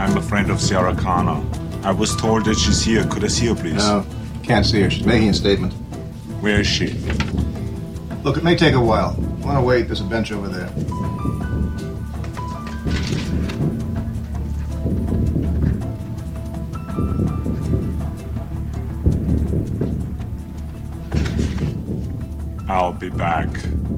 I'm a friend of Sarah Connor. I was told that she's here. Could I see her, please? No, can't see her. She's making a statement. Where is she? Look, it may take a while. Want to wait? There's a bench over there. I'll be back.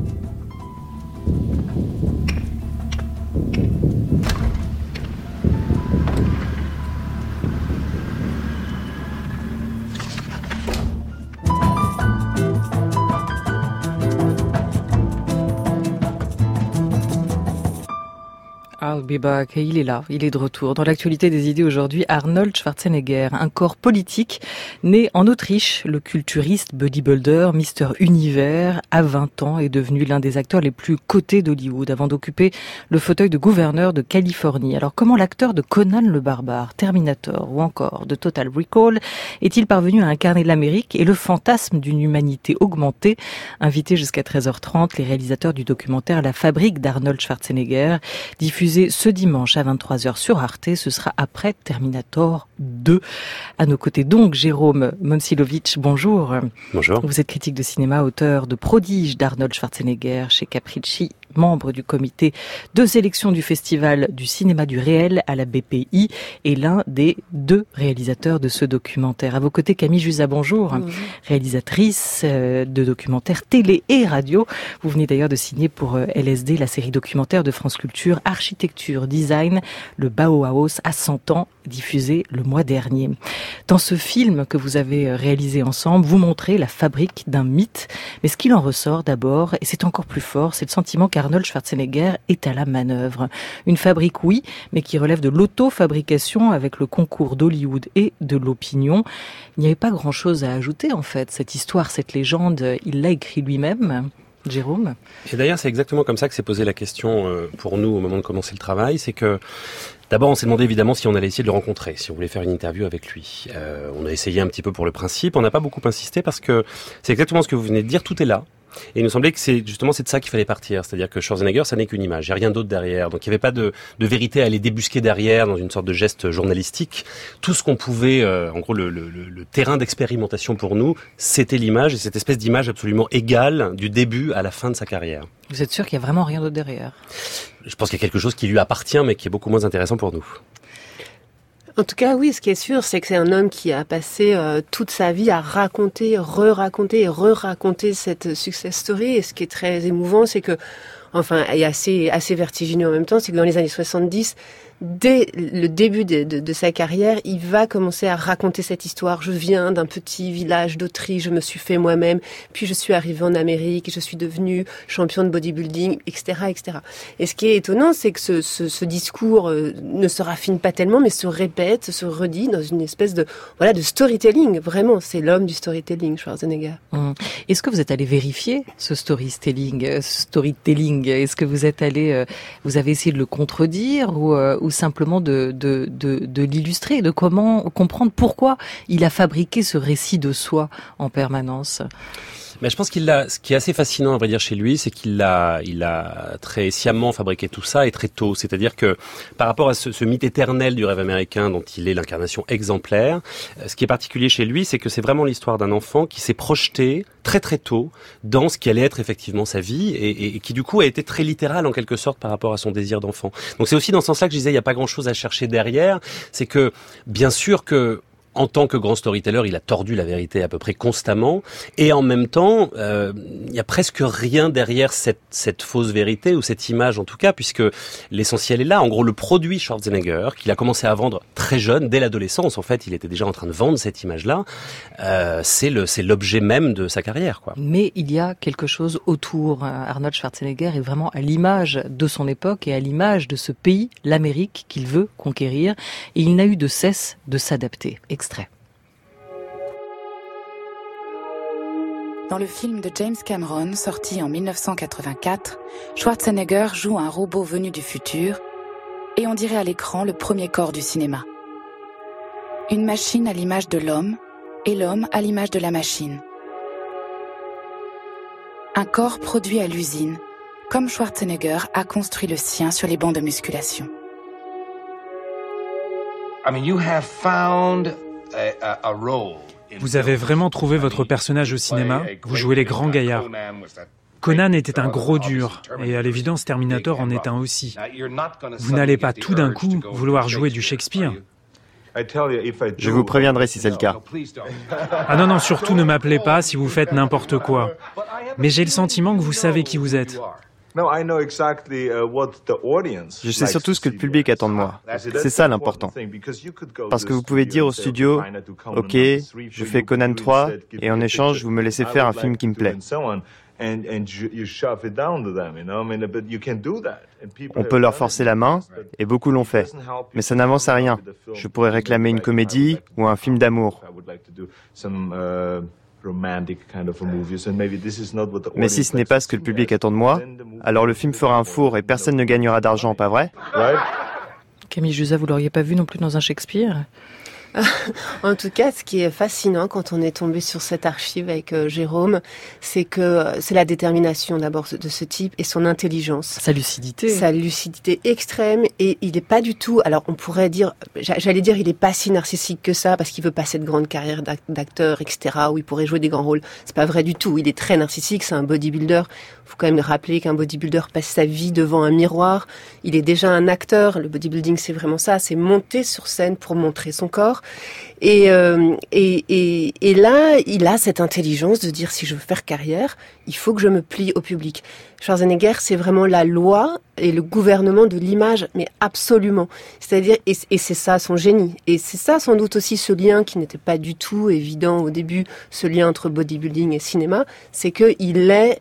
I'll be back. Et il est là, il est de retour. Dans l'actualité des idées aujourd'hui, Arnold Schwarzenegger, un corps politique né en Autriche. Le culturiste bodybuilder Mister Univers, à 20 ans, est devenu l'un des acteurs les plus cotés d'Hollywood avant d'occuper le fauteuil de gouverneur de Californie. Alors comment l'acteur de Conan le Barbare, Terminator ou encore de Total Recall est-il parvenu à incarner l'Amérique et le fantasme d'une humanité augmentée? Invité jusqu'à 13h30, les réalisateurs du documentaire La Fabrique d'Arnold Schwarzenegger, diffusé ce dimanche à 23h sur Arte. Ce sera après Terminator 2. À nos côtés donc, Jérôme Monsilovitch, bonjour. Bonjour. Vous êtes critique de cinéma, auteur de Prodige d'Arnold Schwarzenegger chez Capricci, membre du comité de sélection du Festival du cinéma du réel à la BPI et l'un des 2 réalisateurs de ce documentaire. À vos côtés, Camille Jusa, bonjour. Bonjour. Réalisatrice de documentaires télé et radio. Vous venez d'ailleurs de signer pour LSD la série documentaire de France Culture Architecture Design, le Bauhaus à 100 ans, diffusé le mois dernier. Dans ce film que vous avez réalisé ensemble, vous montrez la fabrique d'un mythe. Mais ce qu'il en ressort d'abord, et c'est encore plus fort, c'est le sentiment qu'Arnold Schwarzenegger est à la manœuvre. Une fabrique, oui, mais qui relève de l'auto-fabrication avec le concours d'Hollywood et de l'opinion. Il n'y avait pas grand-chose à ajouter, en fait. Cette histoire, cette légende, il l'a écrit lui-même. Jérôme? Et d'ailleurs, c'est exactement comme ça que s'est posée la question pour nous au moment de commencer le travail. C'est que d'abord, on s'est demandé évidemment si on allait essayer de le rencontrer, si on voulait faire une interview avec lui. On a essayé un petit peu pour le principe. On n'a pas beaucoup insisté parce que c'est exactement ce que vous venez de dire. Tout est là. Et il nous semblait que c'est de ça qu'il fallait partir. C'est-à-dire que Schwarzenegger, ça n'est qu'une image. Il n'y a rien d'autre derrière. Donc il n'y avait pas de vérité à aller débusquer derrière dans une sorte de geste journalistique. Tout ce qu'on pouvait, en gros, le terrain d'expérimentation pour nous, c'était l'image et cette espèce d'image absolument égale du début à la fin de sa carrière. Vous êtes sûr qu'il n'y a vraiment rien d'autre derrière? Je pense qu'il y a quelque chose qui lui appartient mais qui est beaucoup moins intéressant pour nous. En tout cas, oui, ce qui est sûr, c'est que c'est un homme qui a passé toute sa vie à raconter, re-raconter et re-raconter cette success story. Et ce qui est très émouvant, c'est que, enfin, et assez vertigineux en même temps, c'est que dans les années 70, dès le début de sa carrière, il va commencer à raconter cette histoire. Je viens d'un petit village d'Autriche, je me suis fait moi-même, puis je suis arrivé en Amérique, je suis devenu champion de bodybuilding, etc., etc. Et ce qui est étonnant, c'est que ce discours ne se raffine pas tellement, mais se répète, se redit dans une espèce de storytelling. Vraiment, c'est l'homme du storytelling, Schwarzenegger. Est-ce que vous êtes allé vérifier ce storytelling? Est-ce que vous êtes allé, vous avez essayé de le contredire ou simplement de l'illustrer, de comment comprendre pourquoi il a fabriqué ce récit de soi en permanence? Mais je pense ce qui est assez fascinant à vrai dire chez lui, c'est qu'il a très sciemment fabriqué tout ça et très tôt. C'est-à-dire que par rapport à ce mythe éternel du rêve américain dont il est l'incarnation exemplaire, ce qui est particulier chez lui, c'est que c'est vraiment l'histoire d'un enfant qui s'est projeté très très tôt dans ce qui allait être effectivement sa vie et qui du coup a été très littéral en quelque sorte par rapport à son désir d'enfant. Donc c'est aussi dans ce sens-là que je disais il n'y a pas grand-chose à chercher derrière. C'est que bien sûr que en tant que grand storyteller, il a tordu la vérité à peu près constamment, et en même temps, il y a presque rien derrière cette fausse vérité, ou cette image en tout cas, puisque l'essentiel est là. En gros, le produit Schwarzenegger, qu'il a commencé à vendre très jeune, dès l'adolescence, en fait, il était déjà en train de vendre cette image-là, c'est l'objet même de sa carrière, quoi. Mais il y a quelque chose autour. Arnold Schwarzenegger est vraiment à l'image de son époque et à l'image de ce pays, l'Amérique, qu'il veut conquérir, et il n'a eu de cesse de s'adapter. Extrait. Dans le film de James Cameron, sorti en 1984, Schwarzenegger joue un robot venu du futur et on dirait à l'écran le premier corps du cinéma. Une machine à l'image de l'homme et l'homme à l'image de la machine. Un corps produit à l'usine, comme Schwarzenegger a construit le sien sur les bancs de musculation. Vous avez vraiment trouvé votre personnage au cinéma. Vous jouez les grands gaillards. Conan était un gros dur, et à l'évidence Terminator en est un aussi. Vous n'allez pas tout d'un coup vouloir jouer du Shakespeare. Je vous préviendrai si c'est le cas. Ah non, surtout ne m'appelez pas si vous faites n'importe quoi. Mais j'ai le sentiment que vous savez qui vous êtes. Je sais surtout ce que le public attend de moi. C'est ça l'important. Parce que vous pouvez dire au studio, OK, je fais Conan 3, et en échange, vous me laissez faire un film qui me plaît. On peut leur forcer la main, et beaucoup l'ont fait. Mais ça n'avance à rien. Je pourrais réclamer une comédie ou un film d'amour. Mais si ce n'est pas ce que le public attend de moi, alors le film fera un four et personne ne gagnera d'argent, pas vrai ? Camille Jusa, vous l'auriez pas vu non plus dans un Shakespeare ? En tout cas, ce qui est fascinant quand on est tombé sur cette archive avec Jérôme, c'est que c'est la détermination d'abord de ce type et son intelligence. Sa lucidité. Sa lucidité extrême, et il n'est pas du tout, alors on pourrait dire, j'allais dire il n'est pas si narcissique que ça parce qu'il veut passer de grandes carrières d'acteur, etc., où il pourrait jouer des grands rôles. C'est pas vrai du tout, il est très narcissique, c'est un bodybuilder. Il faut quand même rappeler qu'un bodybuilder passe sa vie devant un miroir. Il est déjà un acteur. Le bodybuilding, c'est vraiment ça. C'est monter sur scène pour montrer son corps. Et là, il a cette intelligence de dire, si je veux faire carrière, il faut que je me plie au public. Schwarzenegger, c'est vraiment la loi et le gouvernement de l'image, mais absolument. C'est-à-dire, et c'est ça son génie. Et c'est ça sans doute aussi ce lien qui n'était pas du tout évident au début, ce lien entre bodybuilding et cinéma, c'est que il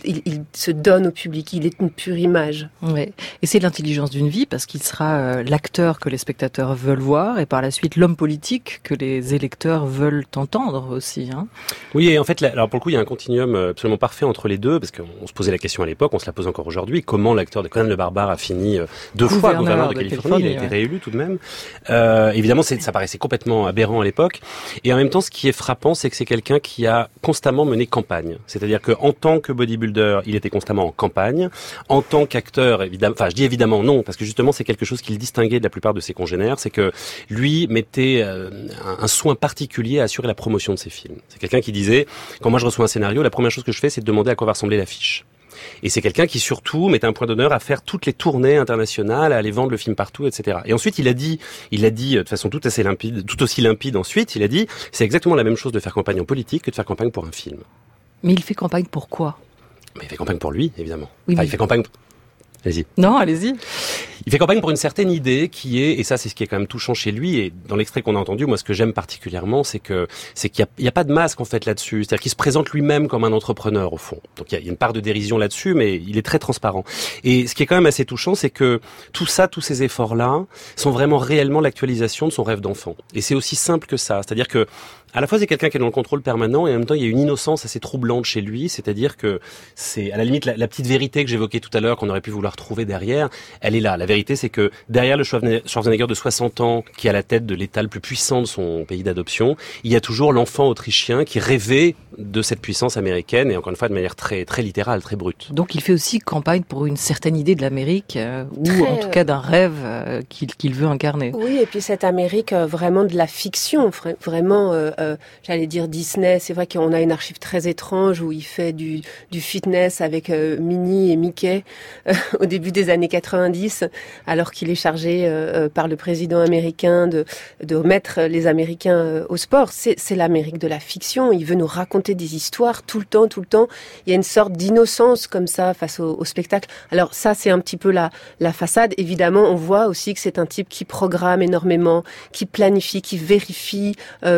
se donne au public, il est une pure image. Ouais. Et c'est l'intelligence d'une vie parce qu'il sera l'acteur que les spectateurs veulent voir et par la suite l'homme politique que les électeurs veulent entendre aussi. Hein. Oui, et en fait, alors pour le coup, il y a un continuum absolument parfait entre les deux, parce qu'on se posait la question à l'époque, on se la pose encore aujourd'hui, comment l'acteur de Conan le Barbare a fini 2 fois gouverneur de Californie, il a été réélu tout de même. Évidemment, ça paraissait complètement aberrant à l'époque, et en même temps, ce qui est frappant, c'est que c'est quelqu'un qui a constamment mené campagne. C'est-à-dire qu'en tant que bodybuilder, il était constamment en campagne. En tant qu'acteur, évidemment, enfin, je dis évidemment non, parce que justement, c'est quelque chose qui le distinguait de la plupart de ses congénères, c'est que lui mettait un soin particulier à assurer la promotion de ses films. C'est quelqu'un qui disait, quand moi je reçois un scénario, la première chose que je fais, c'est de demander à quoi va ressembler l'affiche. Et c'est quelqu'un qui surtout mettait un point d'honneur à faire toutes les tournées internationales, à aller vendre le film partout, etc. Et ensuite il a dit de façon tout aussi limpide ensuite, il a dit, c'est exactement la même chose de faire campagne en politique que de faire campagne pour un film. Mais il fait campagne pour quoi ? Mais il fait campagne pour lui, évidemment. Oui, enfin, il fait campagne... Allez-y. Non, allez-y. Il fait campagne pour une certaine idée qui est, et ça c'est ce qui est quand même touchant chez lui, et dans l'extrait qu'on a entendu, moi ce que j'aime particulièrement, c'est qu'il y a pas de masque en fait là-dessus, c'est-à-dire qu'il se présente lui-même comme un entrepreneur au fond. Donc il y a une part de dérision là-dessus, mais il est très transparent. Et ce qui est quand même assez touchant, c'est que tout ça, tous ces efforts-là, sont vraiment réellement l'actualisation de son rêve d'enfant. Et c'est aussi simple que ça, c'est-à-dire que à la fois c'est quelqu'un qui est dans le contrôle permanent et en même temps il y a une innocence assez troublante chez lui, c'est-à-dire que c'est à la limite la petite vérité que j'évoquais tout à l'heure qu'on aurait pu vouloir trouver derrière, elle est là. La vérité c'est que derrière le Schwarzenegger de 60 ans qui est à la tête de l'État le plus puissant de son pays d'adoption, il y a toujours l'enfant autrichien qui rêvait de cette puissance américaine et encore une fois de manière très très littérale, très brute. Donc il fait aussi campagne pour une certaine idée de l'Amérique ou en tout cas d'un rêve qu'il veut incarner. Oui, et puis cette Amérique vraiment de la fiction, vraiment j'allais dire Disney, c'est vrai qu'on a une archive très étrange où il fait du fitness avec Minnie et Mickey au début des années 90, alors qu'il est chargé par le président américain de mettre les Américains au sport. C'est l'Amérique de la fiction, il veut nous raconter des histoires tout le temps. Il y a une sorte d'innocence comme ça face au spectacle. Alors ça, c'est un petit peu la façade. Évidemment, on voit aussi que c'est un type qui programme énormément, qui planifie, qui vérifie,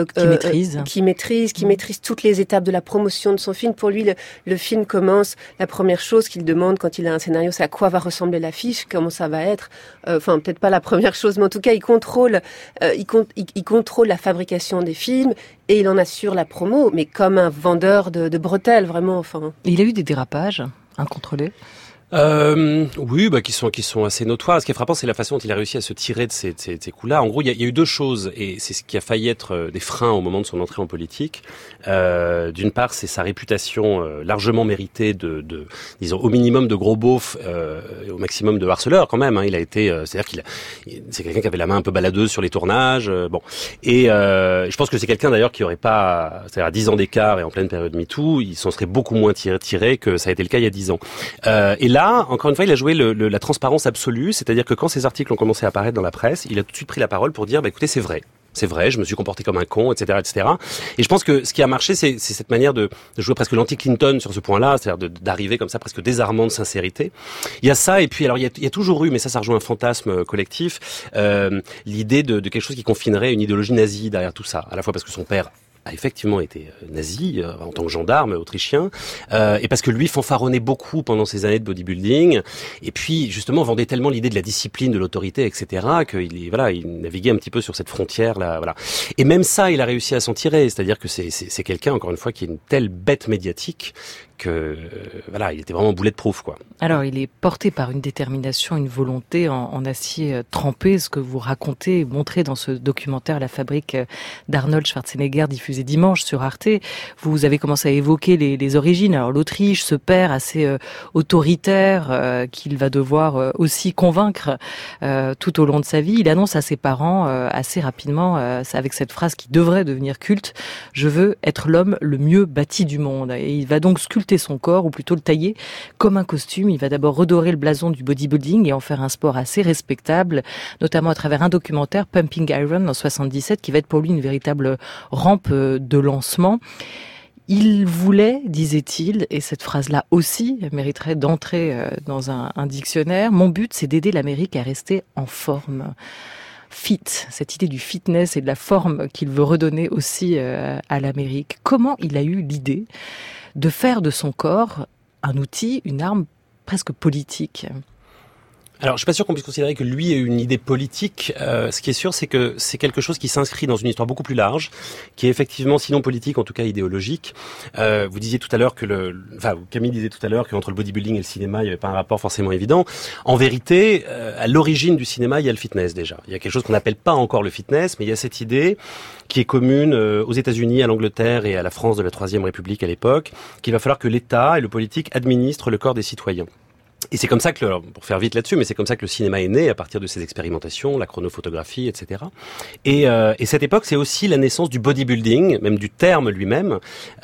qui maîtrise toutes les étapes de la promotion de son film. Pour lui, le film commence, la première chose qu'il demande quand il a un scénario, c'est à quoi va ressembler l'affiche, comment ça va être. Enfin, peut-être pas la première chose, mais en tout cas, il contrôle la fabrication des films et il en assure la promo, mais comme un vendeur de bretelles, vraiment. Enfin. Il a eu des dérapages incontrôlés. Oui, qui sont assez notoires. Ce qui est frappant, c'est la façon dont il a réussi à se tirer de ces coups-là. En gros, il y a eu deux choses, et c'est ce qui a failli être des freins au moment de son entrée en politique. D'une part, c'est sa réputation largement méritée disons, au minimum de gros beauf, au maximum de harceleur quand même. Hein. Il a été, c'est-à-dire c'est quelqu'un qui avait la main un peu baladeuse sur les tournages. Et je pense que c'est quelqu'un d'ailleurs qui aurait pas, c'est-à-dire à 10 ans d'écart et en pleine période MeToo, il s'en serait beaucoup moins tiré que ça a été le cas il y a 10 ans. Et là, encore une fois, il a joué la transparence absolue, c'est-à-dire que quand ces articles ont commencé à apparaître dans la presse, il a tout de suite pris la parole pour dire, écoutez, c'est vrai, je me suis comporté comme un con, etc., etc. Et je pense que ce qui a marché, c'est cette manière de jouer presque l'anti-Clinton sur ce point-là, c'est-à-dire d'arriver comme ça presque désarmant de sincérité. Il y a ça, et puis alors il y a toujours eu, mais ça rejoint un fantasme collectif, l'idée de quelque chose qui confinerait une idéologie nazie derrière tout ça, à la fois parce que son père a effectivement été nazi en tant que gendarme autrichien, et parce que lui fanfaronnait beaucoup pendant ces années de bodybuilding, et puis justement vendait tellement l'idée de la discipline, de l'autorité, etc., qu'il il naviguait un petit peu sur cette frontière là, voilà. Et même ça, il a réussi à s'en tirer, c'est-à-dire que c'est quelqu'un, encore une fois, qui est une telle bête médiatique que il était vraiment bulletproof, quoi. Alors, il est porté par une détermination, une volonté en acier trempé, ce que vous racontez et montrez dans ce documentaire La fabrique d'Arnold Schwarzenegger, diffusé dimanche sur Arte. Vous avez commencé à évoquer les origines. Alors, l'Autriche, ce père assez autoritaire qu'il va devoir aussi convaincre tout au long de sa vie. Il annonce à ses parents assez rapidement, avec cette phrase qui devrait devenir culte, « Je veux être l'homme le mieux bâti du monde ». Et il va donc sculpter son corps, ou plutôt le tailler comme un costume. Il va d'abord redorer le blason du bodybuilding et en faire un sport assez respectable, notamment à travers un documentaire, Pumping Iron, en 77, qui va être pour lui une véritable rampe de lancement. Il voulait, disait-il, et cette phrase-là aussi mériterait d'entrer dans un dictionnaire, « Mon but, c'est d'aider l'Amérique à rester en forme ». Fit, cette idée du fitness et de la forme qu'il veut redonner aussi à l'Amérique. Comment il a eu l'idée de faire de son corps un outil, une arme presque politique ? Alors, je suis pas sûr qu'on puisse considérer que lui ait une idée politique. Ce qui est sûr, c'est que c'est quelque chose qui s'inscrit dans une histoire beaucoup plus large, qui est effectivement, sinon politique, en tout cas idéologique. Vous disiez tout à l'heure Camille disait tout à l'heure qu'entre le bodybuilding et le cinéma, il n'y avait pas un rapport forcément évident. En vérité, à l'origine du cinéma, il y a le fitness déjà. Il y a quelque chose qu'on n'appelle pas encore le fitness, mais il y a cette idée qui est commune aux États-Unis, à l'Angleterre et à la France de la Troisième République à l'époque, qu'il va falloir que l'État et le politique administrent le corps des citoyens. Et c'est comme ça que, pour faire vite là-dessus, mais c'est comme ça que le cinéma est né à partir de ces expérimentations, la chronophotographie, etc. Et cette époque, c'est aussi la naissance du bodybuilding, même du terme lui-même,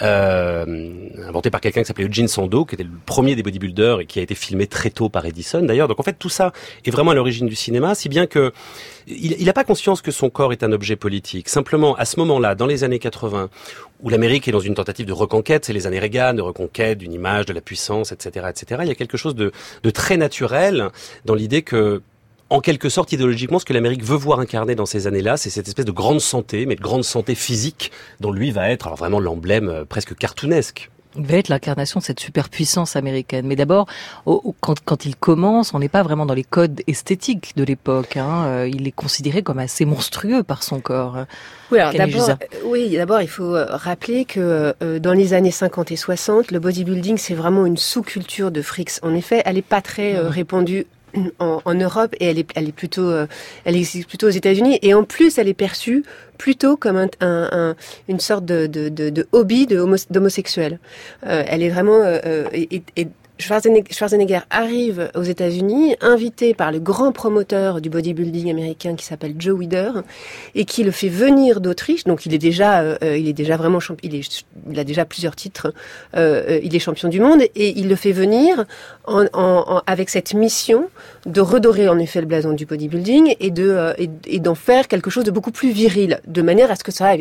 inventé par quelqu'un qui s'appelait Eugene Sandow, qui était le premier des bodybuilders et qui a été filmé très tôt par Edison d'ailleurs. Donc en fait, tout ça est vraiment à l'origine du cinéma, si bien que il n'a pas conscience que son corps est un objet politique. Simplement, à ce moment-là, dans les années 80, où l'Amérique est dans une tentative de reconquête, c'est les années Reagan, de reconquête d'une image, de la puissance, etc., etc. Il y a quelque chose de très naturel dans l'idée que, en quelque sorte, idéologiquement, ce que l'Amérique veut voir incarner dans ces années-là, c'est cette espèce de grande santé, mais de grande santé physique, dont lui va être alors vraiment l'emblème presque cartoonesque. Il va être l'incarnation de cette superpuissance américaine. Mais d'abord, quand il commence, on n'est pas vraiment dans les codes esthétiques de l'époque. Il est considéré comme assez monstrueux par son corps. Oui, alors d'abord, il faut rappeler que dans les années 50 et 60, le bodybuilding, c'est vraiment une sous-culture de frics. En effet, elle n'est pas très répandue en Europe et elle existe plutôt aux États-Unis, et en plus elle est perçue plutôt comme une sorte de hobby d'homosexuel. Elle est vraiment Schwarzenegger arrive aux États-Unis, invité par le grand promoteur du bodybuilding américain qui s'appelle Joe Weider, et qui le fait venir d'Autriche. Donc il est déjà vraiment champion. Il a déjà plusieurs titres. Il est champion du monde, et il le fait venir avec cette mission de redorer en effet le blason du bodybuilding et d'en faire quelque chose de beaucoup plus viril, de manière à ce que ça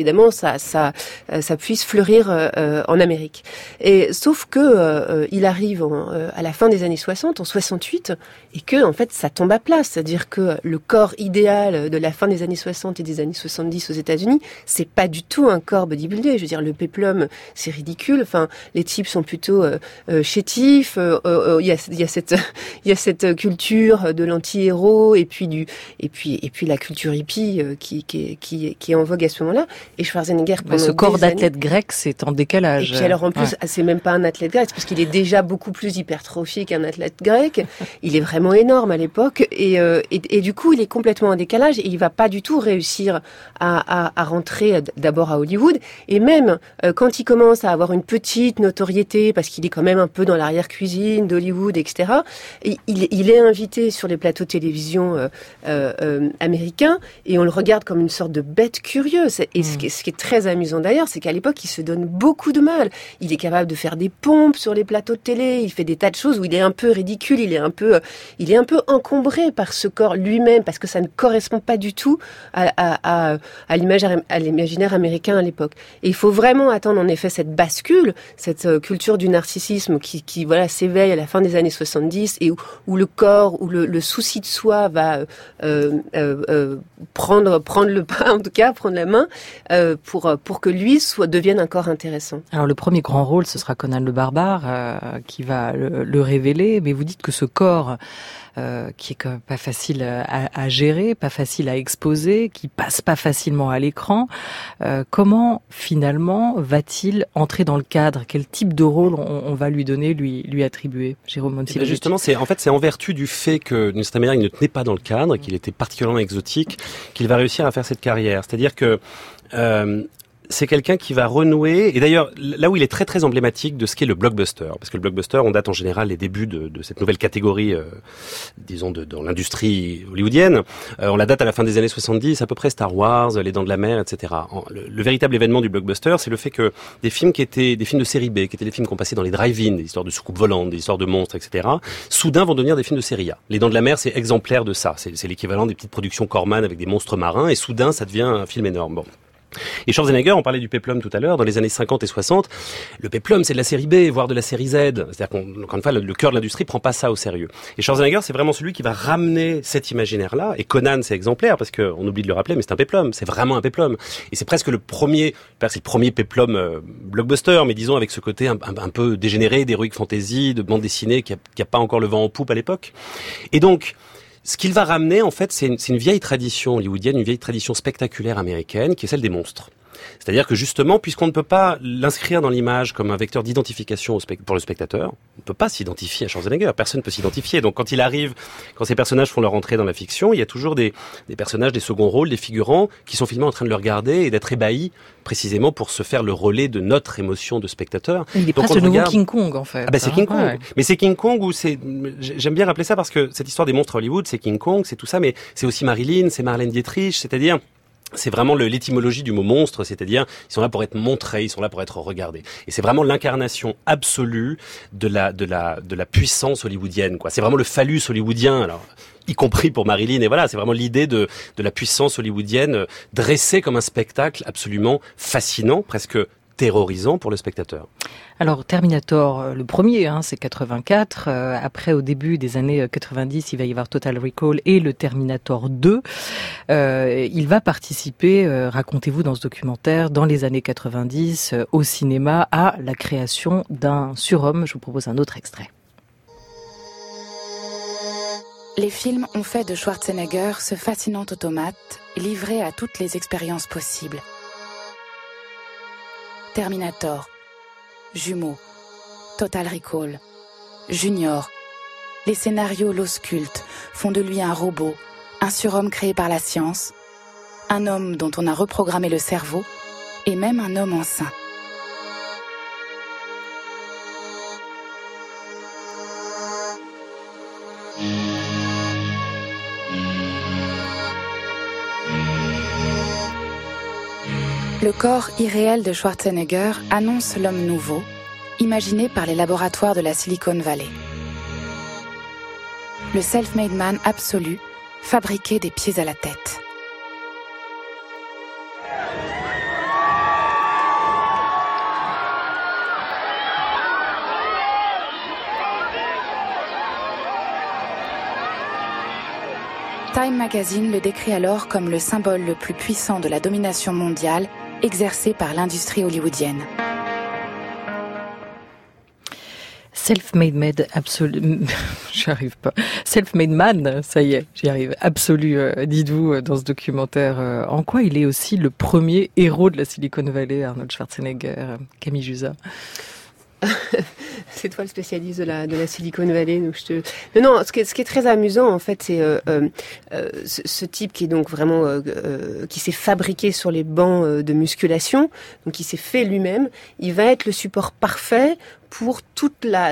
puisse fleurir en Amérique. Et sauf que il arrive à la fin des années 60, en 68, et que en fait ça tombe à plat, c'est-à-dire que le corps idéal de la fin des années 60 et des années 70 aux États-Unis, c'est pas du tout un corps bodybuildé. Je veux dire, le péplum, c'est ridicule. Enfin, les types sont plutôt chétifs. Il y a cette culture de l'anti-héros et puis la culture hippie qui est en vogue à ce moment-là. Et Schwarzenegger, ce corps d'athlète grec, c'est en décalage. Et puis alors en plus, c'est même pas un athlète grec, parce qu'il est déjà beaucoup plus d'hypertrophie qu'un athlète grec. Il est vraiment énorme à l'époque et du coup il est complètement en décalage et il va pas du tout réussir à rentrer d'abord à Hollywood et même quand il commence à avoir une petite notoriété parce qu'il est quand même un peu dans l'arrière-cuisine d'Hollywood, etc. Il est invité sur les plateaux de télévision américains et on le regarde comme une sorte de bête curieuse. Et ce qui est très amusant d'ailleurs, c'est qu'à l'époque, il se donne beaucoup de mal. Il est capable de faire des pompes sur les plateaux de télé, il fait des tas de choses où il est un peu ridicule, il est un peu encombré par ce corps lui-même parce que ça ne correspond pas du tout à l'imaginaire américain à l'époque. Et il faut vraiment attendre en effet cette bascule, cette culture du narcissisme qui voilà s'éveille à la fin des années 70 et où le corps, où le souci de soi va prendre le pas, en tout cas prendre la main pour que lui devienne un corps intéressant. Alors le premier grand rôle, ce sera Conan le Barbare qui va le révéler, mais vous dites que ce corps qui est quand même pas facile à gérer, pas facile à exposer, qui passe pas facilement à l'écran, comment finalement va-t-il entrer dans le cadre? Quel type de rôle on va lui donner, lui attribuer, Jérôme Monsilovic? Justement, c'est en vertu du fait que d'une certaine manière il ne tenait pas dans le cadre, qu'il était particulièrement exotique, qu'il va réussir à faire cette carrière. C'est-à-dire que c'est quelqu'un qui va renouer, et d'ailleurs là où il est très très emblématique de ce qu'est le blockbuster, parce que le blockbuster, on date en général les débuts de cette nouvelle catégorie, disons dans l'industrie hollywoodienne, on la date à la fin des années 70, à peu près Star Wars, Les Dents de la Mer, etc. Le véritable événement du blockbuster, c'est le fait que des films qui étaient des films de série B, qui étaient des films qu'on passait dans les drive-in, des histoires de soucoupes volantes, des histoires de monstres, etc., soudain vont devenir des films de série A. Les Dents de la Mer, c'est exemplaire de ça, c'est l'équivalent des petites productions Corman avec des monstres marins, et soudain ça devient un film énorme. Bon. Et Schwarzenegger, on parlait du péplum tout à l'heure, dans les années 50 et 60, le péplum c'est de la série B, voire de la série Z. C'est-à-dire qu'encore une fois, le cœur de l'industrie prend pas ça au sérieux. Et Schwarzenegger, c'est vraiment celui qui va ramener cet imaginaire-là. Et Conan, c'est exemplaire, parce qu'on oublie de le rappeler, mais c'est un péplum, c'est vraiment un péplum. Et c'est presque le premier péplum blockbuster, mais disons avec ce côté un peu dégénéré, d'heroic fantasy, de bande dessinée qui a pas encore le vent en poupe à l'époque. Et donc, ce qu'il va ramener, en fait, c'est une vieille tradition hollywoodienne, une vieille tradition spectaculaire américaine, qui est celle des monstres. C'est-à-dire que justement, puisqu'on ne peut pas l'inscrire dans l'image comme un vecteur d'identification pour le spectateur, on ne peut pas s'identifier à Schwarzenegger, personne ne peut s'identifier. Donc quand il arrive, quand ces personnages font leur entrée dans la fiction, il y a toujours des personnages, des seconds rôles, des figurants, qui sont finalement en train de le regarder et d'être ébahis, précisément pour se faire le relais de notre émotion de spectateur. Il est presque le nouveau King Kong, en fait. Ah ben c'est King Kong. Ouais. Mais c'est King Kong où j'aime bien rappeler ça parce que cette histoire des monstres Hollywood, c'est King Kong, c'est tout ça, mais c'est aussi Marilyn, c'est Marlène Dietrich, c'est-à-dire, c'est vraiment l'étymologie du mot monstre, c'est-à-dire ils sont là pour être montrés, ils sont là pour être regardés. Et c'est vraiment l'incarnation absolue de la puissance hollywoodienne, quoi. C'est vraiment le phallus hollywoodien, alors y compris pour Marilyn. Et voilà, c'est vraiment l'idée de la puissance hollywoodienne dressée comme un spectacle absolument fascinant, presque terrorisant pour le spectateur. Alors Terminator, le premier, c'est 84. Après, au début des années 90, il va y avoir Total Recall et le Terminator 2. Il va participer, racontez-vous dans ce documentaire, dans les années 90, au cinéma, à la création d'un surhomme. Je vous propose un autre extrait. Les films ont fait de Schwarzenegger ce fascinant automate, livré à toutes les expériences possibles. Terminator, Jumeaux, Total Recall, Junior. Les scénarios l'auscultent, font de lui un robot, un surhomme créé par la science, un homme dont on a reprogrammé le cerveau, et même un homme enceint. Le corps irréel de Schwarzenegger annonce l'homme nouveau, imaginé par les laboratoires de la Silicon Valley. Le self-made man absolu, fabriqué des pieds à la tête. Time Magazine le décrit alors comme le symbole le plus puissant de la domination mondiale exercée par l'industrie hollywoodienne. Self-made man absolu, j'arrive pas. Self-made man, ça y est, j'y arrive. Absolu, dites-vous dans ce documentaire. En quoi il est aussi le premier héros de la Silicon Valley, Arnold Schwarzenegger, Camille Jusa? C'est toi le spécialiste de la Silicon Valley, donc Non, ce qui est très amusant en fait, c'est ce type qui est donc vraiment qui s'est fabriqué sur les bancs de musculation, donc qui s'est fait lui-même. Il va être le support parfait pour toute la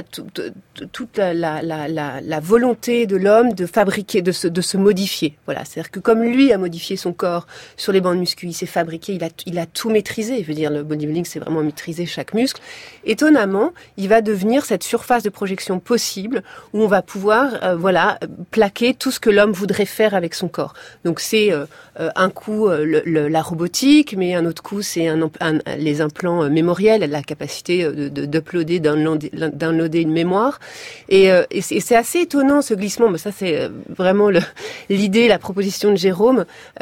volonté de l'homme de fabriquer, de se modifier. Voilà, c'est-à-dire que comme lui a modifié son corps sur les bancs de muscu, il s'est fabriqué, il a tout maîtrisé. Je veux dire, le bodybuilding, c'est vraiment maîtriser chaque muscle. Étonnamment, il va devenir cette surface de projection possible où on va pouvoir, plaquer tout ce que l'homme voudrait faire avec son corps. Donc c'est un coup la robotique, mais un autre coup c'est les implants mémoriels, la capacité d'uploader, downloader une mémoire. Et c'est assez étonnant ce glissement. Mais ça c'est vraiment l'idée, la proposition de Jérôme,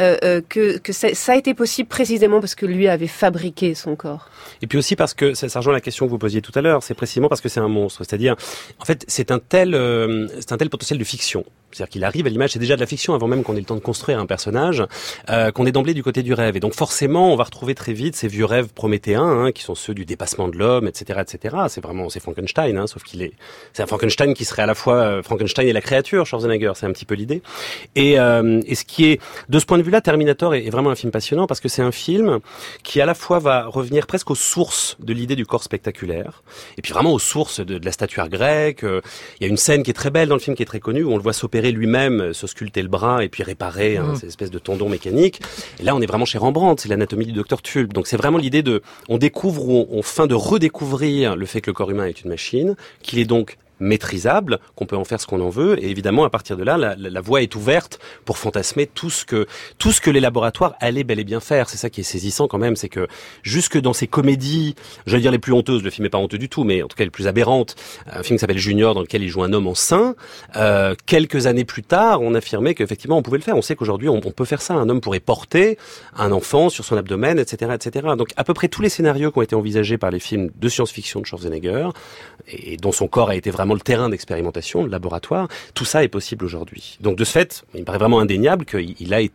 que ça a été possible précisément parce que lui avait fabriqué son corps. Et puis aussi parce que ça rejoint la question que vous posiez tout à l'heure. C'est précisément parce que c'est un monstre. C'est-à-dire, en fait, c'est un tel potentiel de fiction. C'est-à-dire qu'il arrive à l'image, c'est déjà de la fiction avant même qu'on ait le temps de construire un personnage, qu'on est d'emblée du côté du rêve. Et donc forcément, on va retrouver très vite ces vieux rêves prométhéens, qui sont ceux du dépassement de l'homme, etc., etc. C'est Frankenstein, sauf c'est un Frankenstein qui serait à la fois Frankenstein et la créature, Schwarzenegger. C'est un petit peu l'idée. Et ce qui est, de ce point de vue-là, Terminator est vraiment un film passionnant parce que c'est un film qui à la fois va revenir presque aux sources de l'idée du corps spectaculaire, et puis vraiment aux sources de la statuaire grecque. Il y a une scène qui est très belle dans le film, qui est très connue, où on le voit s'opérer lui-même, se sculpter le bras et puis réparer cette espèce de tendon mécanique. Et là, on est vraiment chez Rembrandt, c'est l'anatomie du docteur Tulp. Donc c'est vraiment l'idée on découvre ou on feint de redécouvrir le fait que le corps humain est une machine, qu'il est donc maîtrisable, qu'on peut en faire ce qu'on en veut, et évidemment à partir de là la voie est ouverte pour fantasmer tout ce que les laboratoires allaient bel et bien faire. C'est ça qui est saisissant quand même, c'est que jusque dans ces comédies, je vais dire les plus honteuses, le film est pas honteux du tout, mais en tout cas les plus aberrantes, un film qui s'appelle Junior dans lequel il joue un homme enceint, quelques années plus tard on affirmait qu'effectivement on pouvait le faire. On sait qu'aujourd'hui on peut faire ça, un homme pourrait porter un enfant sur son abdomen, etc., etc. Donc à peu près tous les scénarios qui ont été envisagés par les films de science-fiction de Schwarzenegger et dont son corps a été vraiment le terrain d'expérimentation, le laboratoire, tout ça est possible aujourd'hui. Donc de ce fait, il me paraît vraiment indéniable qu'il a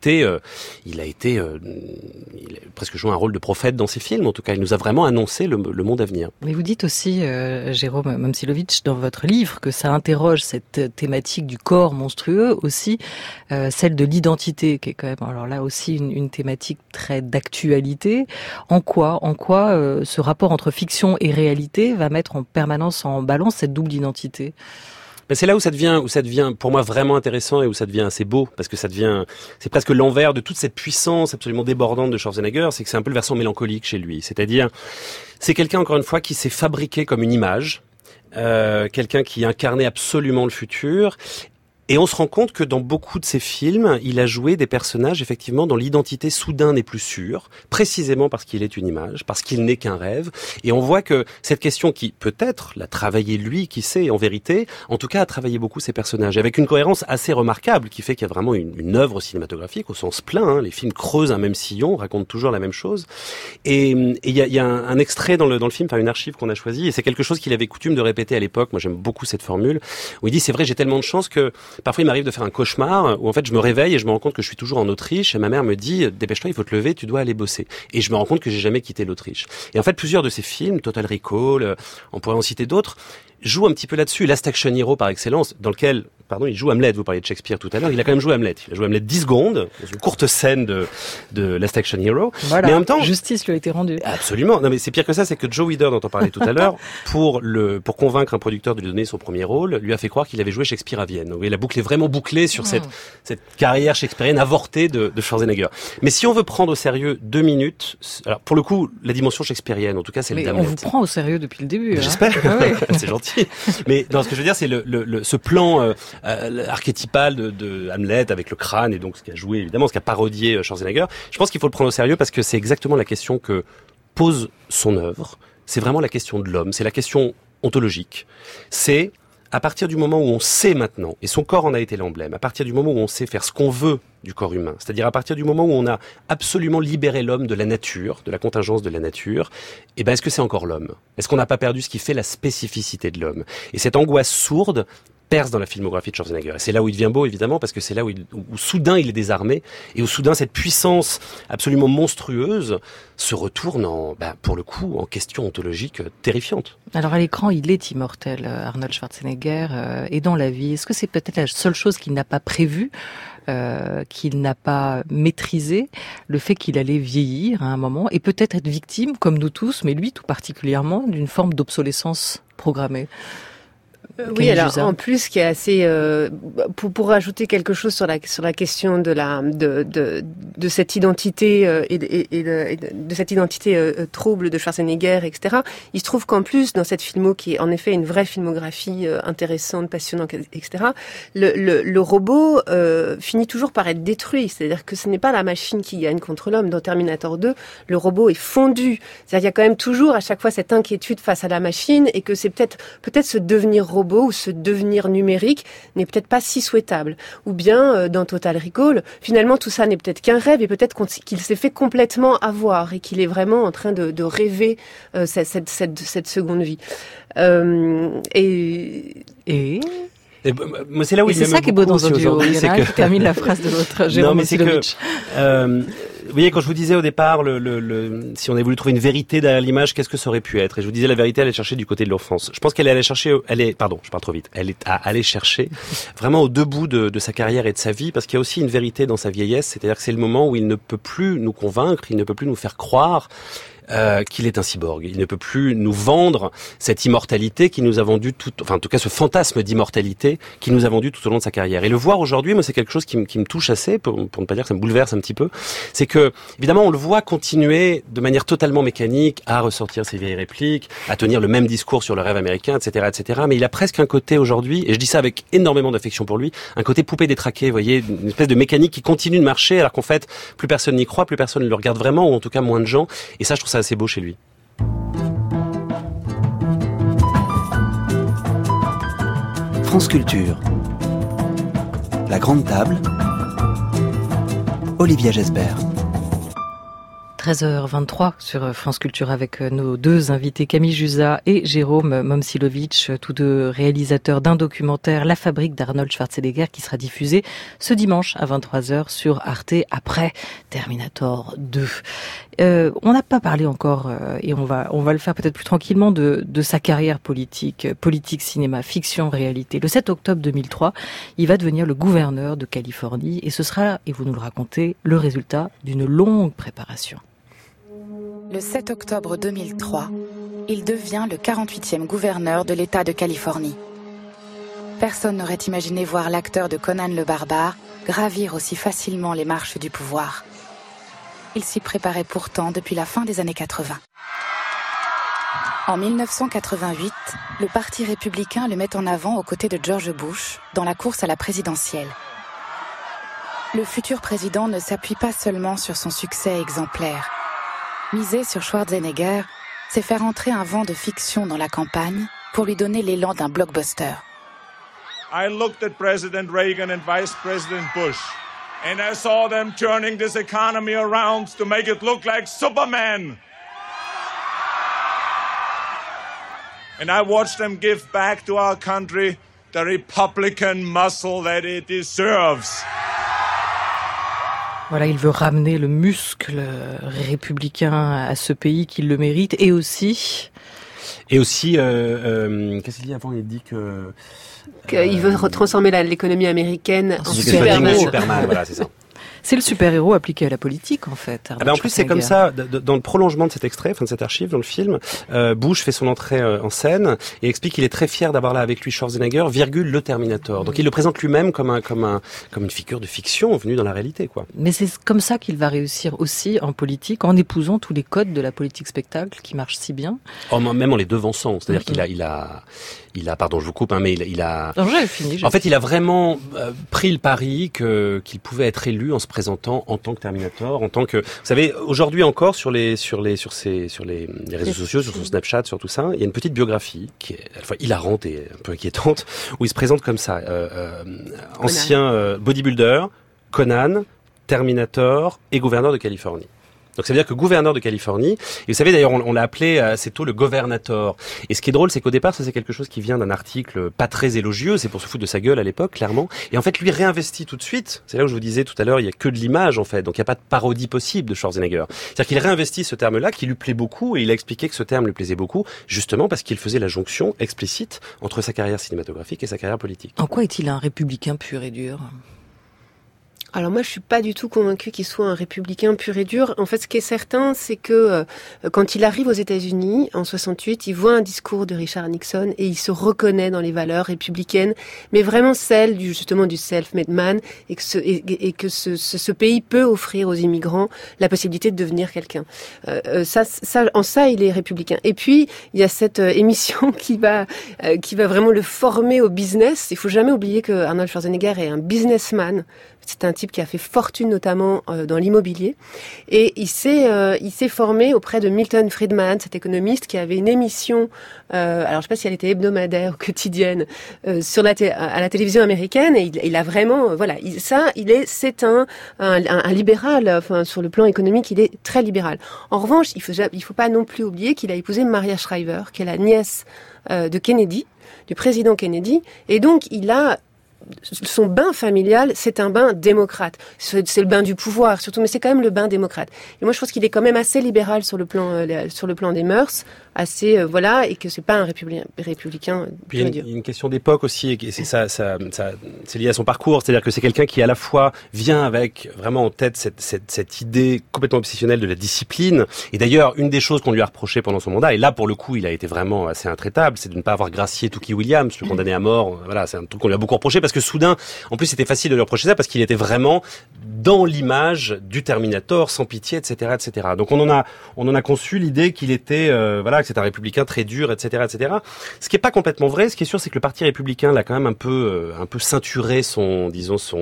presque joué un rôle de prophète dans ces films. En tout cas, il nous a vraiment annoncé le monde à venir. Mais vous dites aussi, Jérôme Momcilovic, dans votre livre, que ça interroge cette thématique du corps monstrueux aussi, celle de l'identité, qui est quand même, alors là aussi, une thématique très d'actualité. En quoi ce rapport entre fiction et réalité va mettre en permanence en balance cette double identité? Ben c'est là où ça devient pour moi vraiment intéressant et où ça devient assez beau, parce que c'est presque l'envers de toute cette puissance absolument débordante de Schwarzenegger, c'est que c'est un peu le versant mélancolique chez lui. C'est-à-dire, c'est quelqu'un encore une fois qui s'est fabriqué comme une image, quelqu'un qui incarnait absolument le futur. Et on se rend compte que dans beaucoup de ses films, il a joué des personnages, effectivement, dont l'identité soudain n'est plus sûre, précisément parce qu'il est une image, parce qu'il n'est qu'un rêve. Et on voit que cette question qui, peut-être, l'a travaillé lui, qui sait, en vérité, en tout cas, a travaillé beaucoup ses personnages, avec une cohérence assez remarquable, qui fait qu'il y a vraiment une œuvre cinématographique, au sens plein, Les films creusent un même sillon, racontent toujours la même chose. Et il y a un extrait dans le film, une archive qu'on a choisie, et c'est quelque chose qu'il avait coutume de répéter à l'époque. Moi, j'aime beaucoup cette formule, où il dit, c'est vrai, j'ai tellement de chance que parfois, il m'arrive de faire un cauchemar où en fait je me réveille et je me rends compte que je suis toujours en Autriche et ma mère me dit dépêche-toi, il faut te lever, tu dois aller bosser. Et je me rends compte que j'ai jamais quitté l'Autriche. Et en fait, plusieurs de ces films, Total Recall, on pourrait en citer d'autres, jouent un petit peu là-dessus. Last Action Hero par excellence, dans lequel il joue Hamlet. Vous parliez de Shakespeare tout à l'heure. Il a quand même joué Hamlet. Il a joué Hamlet 10 secondes, dans une courte scène de Last Action Hero. Voilà, mais en même temps, justice lui a été rendue. Absolument. Non, mais c'est pire que ça, c'est que Joe Weider, dont on parlait tout à l'heure, pour convaincre un producteur de lui donner son premier rôle, lui a fait croire qu'il avait joué Shakespeare à Vienne. Donc, la boucle est vraiment bouclée sur cette carrière shakespearienne avortée de Schwarzenegger. Mais si on veut prendre au sérieux 2 minutes, alors, pour le coup, la dimension shakespearienne, en tout cas, c'est le Hamlet. On vous prend au sérieux depuis le début. J'espère. Ah C'est gentil. Mais, non, ce que je veux dire, c'est ce plan, archétypal de Hamlet avec le crâne et donc ce qu'a joué évidemment, ce qu'a parodié Schwarzenegger. Je pense qu'il faut le prendre au sérieux parce que c'est exactement la question que pose son œuvre. C'est vraiment la question de l'homme, c'est la question ontologique. C'est à partir du moment où on sait maintenant, et son corps en a été l'emblème, à partir du moment où on sait faire ce qu'on veut du corps humain, c'est-à-dire à partir du moment où on a absolument libéré l'homme de la nature, de la contingence de la nature, est-ce que c'est encore l'homme ? Est-ce qu'on n'a pas perdu ce qui fait la spécificité de l'homme ? Et cette angoisse sourde, perce dans la filmographie de Schwarzenegger. Et c'est là où il devient beau, évidemment, parce que c'est là où soudain il est désarmé, et où soudain cette puissance absolument monstrueuse se retourne pour le coup, en question ontologique terrifiante. Alors à l'écran, il est immortel, Arnold Schwarzenegger, et dans la vie, est-ce que c'est peut-être la seule chose qu'il n'a pas prévue, qu'il n'a pas maîtrisé, le fait qu'il allait vieillir à un moment, et peut-être être victime, comme nous tous, mais lui tout particulièrement, d'une forme d'obsolescence programmée? Oui, alors en plus, qui est assez pour rajouter quelque chose sur la question de cette identité et de cette identité trouble de Schwarzenegger, etc. Il se trouve qu'en plus, dans cette filmo qui est en effet une vraie filmographie intéressante, passionnante, etc. Le robot finit toujours par être détruit. C'est-à-dire que ce n'est pas la machine qui gagne contre l'homme. Dans Terminator 2, le robot est fondu. C'est-à-dire qu'il y a quand même toujours à chaque fois cette inquiétude face à la machine, et que c'est peut-être ce devenir robot ou ce devenir numérique n'est peut-être pas si souhaitable. Ou bien, dans Total Recall, finalement, tout ça n'est peut-être qu'un rêve, et peut-être qu'il s'est fait complètement avoir, et qu'il est vraiment en train de rêver cette seconde vie. Moi, c'est là où c'est ça qui est beau dans un duo. Il y en a un qui termine la phrase de l'autre. Jérôme Mosilovic. Vous voyez, quand je vous disais au départ, si on avait voulu trouver une vérité derrière l'image, qu'est-ce que ça aurait pu être? Et je vous disais, la vérité, elle est chercher du côté de l'enfance. Je pense qu'elle est allée chercher, je parle trop vite. Elle est à aller chercher vraiment au debout de sa carrière et de sa vie, parce qu'il y a aussi une vérité dans sa vieillesse. C'est-à-dire que c'est le moment où il ne peut plus nous convaincre, il ne peut plus nous faire croire qu'il est un cyborg. Il ne peut plus nous vendre cette immortalité qui nous a vendu en tout cas ce fantasme d'immortalité qui nous a vendu tout au long de sa carrière. Et le voir aujourd'hui, moi, c'est quelque chose qui me touche assez, pour ne pas dire que ça me bouleverse un petit peu. C'est que, évidemment, on le voit continuer de manière totalement mécanique à ressortir ses vieilles répliques, à tenir le même discours sur le rêve américain, etc., etc. Mais il a presque un côté aujourd'hui, et je dis ça avec énormément d'affection pour lui, un côté poupée détraquée, vous voyez, une espèce de mécanique qui continue de marcher, alors qu'en fait, plus personne n'y croit, plus personne ne le regarde vraiment, ou en tout cas moins de gens. Et ça, je trouve ça assez beau chez lui. France Culture. La Grande Table. Olivia Gesbert. 13h23 sur France Culture avec nos deux invités Camille Jusa et Jérôme Momsilovic, tous deux réalisateurs d'un documentaire La Fabrique d'Arnold Schwarzenegger qui sera diffusé ce dimanche à 23h sur Arte après Terminator 2. On n'a pas parlé encore, et on va le faire peut-être plus tranquillement, de sa carrière politique cinéma, fiction, réalité. Le 7 octobre 2003, il va devenir le gouverneur de Californie, et ce sera, et vous nous le racontez, le résultat d'une longue préparation. Le 7 octobre 2003, il devient le 48e gouverneur de l'État de Californie. Personne n'aurait imaginé voir l'acteur de Conan le Barbare gravir aussi facilement les marches du pouvoir. Il s'y préparait pourtant depuis la fin des années 80. En 1988, le Parti républicain le met en avant aux côtés de George Bush dans la course à la présidentielle. Le futur président ne s'appuie pas seulement sur son succès exemplaire. Miser sur Schwarzenegger, c'est faire entrer un vent de fiction dans la campagne pour lui donner l'élan d'un blockbuster. I looked at President Reagan and Vice President Bush, and I saw them turning this economy around to make it look like Superman. And I watched them give back to our country the Republican muscle that it deserves. Voilà, il veut ramener le muscle républicain à ce pays qui le mérite, et aussi, qu'est-ce qu'il dit avant? Il dit qu'il veut transformer l'économie américaine en super-héros. Superman, voilà, c'est ça. C'est le super-héros appliqué à la politique, en fait. En plus, c'est comme ça, dans le prolongement de cet extrait, de cette archive, dans le film, Bush fait son entrée en scène et explique qu'il est très fier d'avoir là avec lui Schwarzenegger, le Terminator. Donc il le présente lui-même comme une figure de fiction venue dans la réalité, quoi. Mais c'est comme ça qu'il va réussir aussi en politique, en épousant tous les codes de la politique spectacle qui marchent si bien. Même en les devançant. C'est-à-dire qu'il a, pardon, je vous coupe, mais il a. Non, j'avais fini. En fait, il a vraiment pris le pari qu'il pouvait être élu en se présentant en tant que Terminator, en tant que, vous savez, aujourd'hui encore sur les réseaux sociaux, sur son Snapchat, sur tout ça, il y a une petite biographie qui est à la fois hilarante et un peu inquiétante, où il se présente comme ça, ancien bodybuilder, Conan, Terminator et gouverneur de Californie. Donc ça veut dire que gouverneur de Californie, et vous savez d'ailleurs on l'a appelé assez tôt le governator. Et ce qui est drôle, c'est qu'au départ ça c'est quelque chose qui vient d'un article pas très élogieux, c'est pour se foutre de sa gueule à l'époque clairement. Et en fait lui réinvestit tout de suite. C'est là où je vous disais tout à l'heure, il y a que de l'image en fait, donc il n'y a pas de parodie possible de Schwarzenegger. C'est-à-dire qu'il réinvestit ce terme-là qui lui plaît beaucoup, et il a expliqué que ce terme lui plaisait beaucoup, justement parce qu'il faisait la jonction explicite entre sa carrière cinématographique et sa carrière politique. En quoi est-il un républicain pur et dur ? Alors moi, je suis pas du tout convaincue qu'il soit un républicain pur et dur. En fait, ce qui est certain, c'est que quand il arrive aux États-Unis en 68, il voit un discours de Richard Nixon et il se reconnaît dans les valeurs républicaines, mais vraiment celles du self-made man, et que ce pays peut offrir aux immigrants la possibilité de devenir quelqu'un. En ça, il est républicain. Et puis il y a cette émission qui va vraiment le former au business. Il faut jamais oublier que Arnold Schwarzenegger est un businessman. C'est un type qui a fait fortune notamment dans l'immobilier, et il s'est formé auprès de Milton Friedman, cet économiste qui avait une émission, alors je sais pas si elle était hebdomadaire ou quotidienne, à la télévision américaine, et il a vraiment, c'est un libéral, enfin sur le plan économique, il est très libéral. En revanche, il faut pas non plus oublier qu'il a épousé Maria Shriver, qui est la nièce de Kennedy, du président Kennedy, et donc son bain familial, c'est un bain démocrate. C'est le bain du pouvoir, surtout, mais c'est quand même le bain démocrate. Et moi, je pense qu'il est quand même assez libéral sur le plan des mœurs, et que c'est pas un républicain. Puis il y a une question d'époque aussi, et c'est ça, c'est lié à son parcours. C'est-à-dire que c'est quelqu'un qui, à la fois, vient avec vraiment en tête cette idée complètement obsessionnelle de la discipline. Et d'ailleurs, une des choses qu'on lui a reproché pendant son mandat, et là, pour le coup, il a été vraiment assez intraitable, c'est de ne pas avoir gracié Tookie Williams, le condamné à mort. Voilà, c'est un truc qu'on lui a beaucoup reproché, parce que soudain, en plus, c'était facile de lui reprocher ça, parce qu'il était vraiment dans l'image du Terminator, sans pitié, etc., etc. Donc on en a conçu l'idée qu'il était, que c'est un républicain très dur, etc., etc. Ce qui est pas complètement vrai. Ce qui est sûr, c'est que le Parti républicain l'a quand même un peu ceinturé son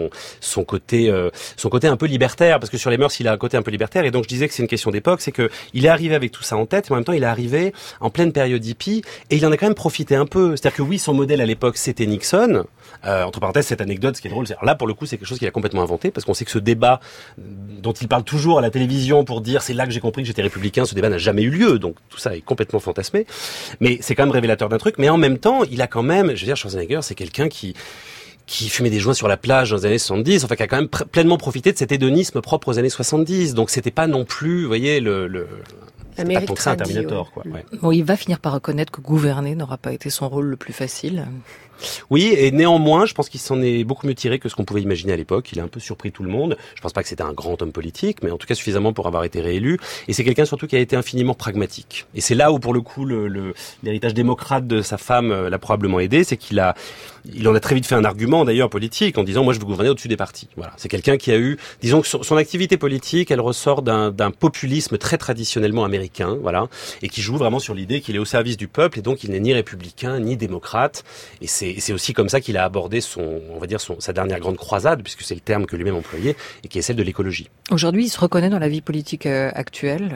côté un peu libertaire, parce que sur les mœurs, il a un côté un peu libertaire. Et donc je disais que c'est une question d'époque, c'est que il est arrivé avec tout ça en tête, mais en même temps, il est arrivé en pleine période hippie, et il en a quand même profité un peu. C'est-à-dire que oui, son modèle à l'époque, c'était Nixon. Entre parenthèses, cette anecdote, ce qui est drôle, alors là, pour le coup, c'est quelque chose qu'il a complètement inventé, parce qu'on sait que ce débat dont il parle toujours à la télévision pour dire c'est là que j'ai compris que j'étais républicain, ce débat n'a jamais eu lieu, donc tout ça est complètement fantasmé. Mais c'est quand même révélateur d'un truc. Mais en même temps, il a quand même, je veux dire, Schwarzenegger, c'est quelqu'un qui fumait des joints sur la plage dans les années 70, enfin qui a quand même pleinement profité de cet hédonisme propre aux années 70. Donc c'était pas non plus, vous voyez, pas tant que ça un Terminator, quoi. Ouais. Bon, il va finir par reconnaître que gouverner n'aura pas été son rôle le plus facile. Oui, et néanmoins, je pense qu'il s'en est beaucoup mieux tiré que ce qu'on pouvait imaginer à l'époque. Il a un peu surpris tout le monde. Je pense pas que c'était un grand homme politique, mais en tout cas suffisamment pour avoir été réélu. Et c'est quelqu'un surtout qui a été infiniment pragmatique. Et c'est là où, pour le coup, l'héritage démocrate de sa femme l'a probablement aidé, c'est qu'il en a très vite fait un argument, d'ailleurs, politique, en disant, moi, je veux gouverner au-dessus des partis. Voilà. C'est quelqu'un qui a eu, disons que son activité politique, elle ressort d'un populisme très traditionnellement américain, voilà, et qui joue vraiment sur l'idée qu'il est au service du peuple, et donc il n'est ni républicain, ni démocrate. Et c'est aussi comme ça qu'il a abordé sa dernière grande croisade, puisque c'est le terme que lui-même employait, et qui est celle de l'écologie. Aujourd'hui, il se reconnaît dans la vie politique actuelle.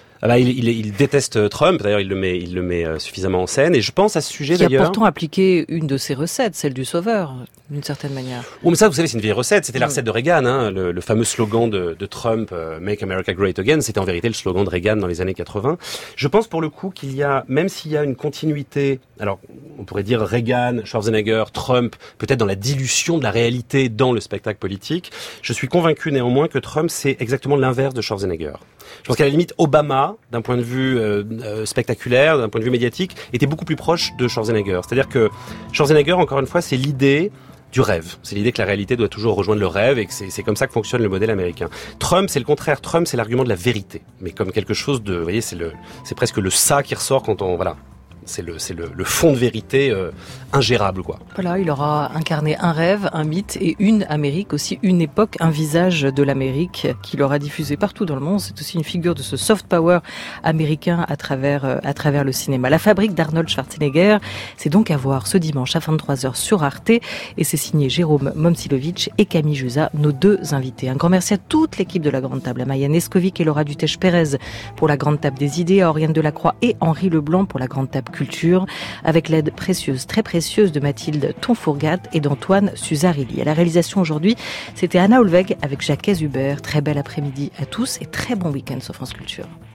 Il déteste Trump, d'ailleurs il le met suffisamment en scène, et je pense à ce sujet d'ailleurs... Qui a pourtant pourtant appliqué une de ses recettes, celle du sauveur, d'une certaine manière. Oh, mais ça, vous savez, c'est une vieille recette, c'était la recette de Reagan, hein, le fameux slogan de Trump, Make America Great Again, c'était en vérité le slogan de Reagan dans les années 80. Je pense pour le coup qu'il y a, même s'il y a une continuité, alors on pourrait dire Reagan, Schwarzenegger, Trump, peut-être dans la dilution de la réalité dans le spectacle politique, je suis convaincu néanmoins que Trump c'est exactement l'inverse de Schwarzenegger. Je pense qu'à la limite, Obama, d'un point de vue spectaculaire, d'un point de vue médiatique, était beaucoup plus proche de Schwarzenegger. C'est-à-dire que Schwarzenegger, encore une fois, c'est l'idée du rêve. C'est l'idée que la réalité doit toujours rejoindre le rêve et que c'est comme ça que fonctionne le modèle américain. Trump, c'est le contraire. Trump, c'est l'argument de la vérité. Mais comme quelque chose de, vous voyez, c'est presque le ça qui ressort quand on, voilà. C'est le fond de vérité ingérable, quoi. Voilà, il aura incarné un rêve, un mythe et une Amérique, aussi une époque, un visage de l'Amérique qu'il aura diffusé partout dans le monde. C'est aussi une figure de ce soft power américain à travers le cinéma. La fabrique d'Arnold Schwarzenegger, c'est donc à voir ce dimanche à 23h sur Arte, et c'est signé Jérôme Momcilovic et Camille Jusa, nos deux invités. Un grand merci à toute l'équipe de La Grande Table, à Maya Neskovic et Laura Dutèche-Pérez pour La Grande Table des idées, à Oriane Delacroix et Henri Leblanc pour La Grande Table Culture, avec l'aide précieuse, très précieuse de Mathilde Tonfourgat et d'Antoine Suzarilli. À la réalisation aujourd'hui, c'était Anna Olweg avec Jacques Hubert. Très bel après-midi à tous et très bon week-end sur France Culture.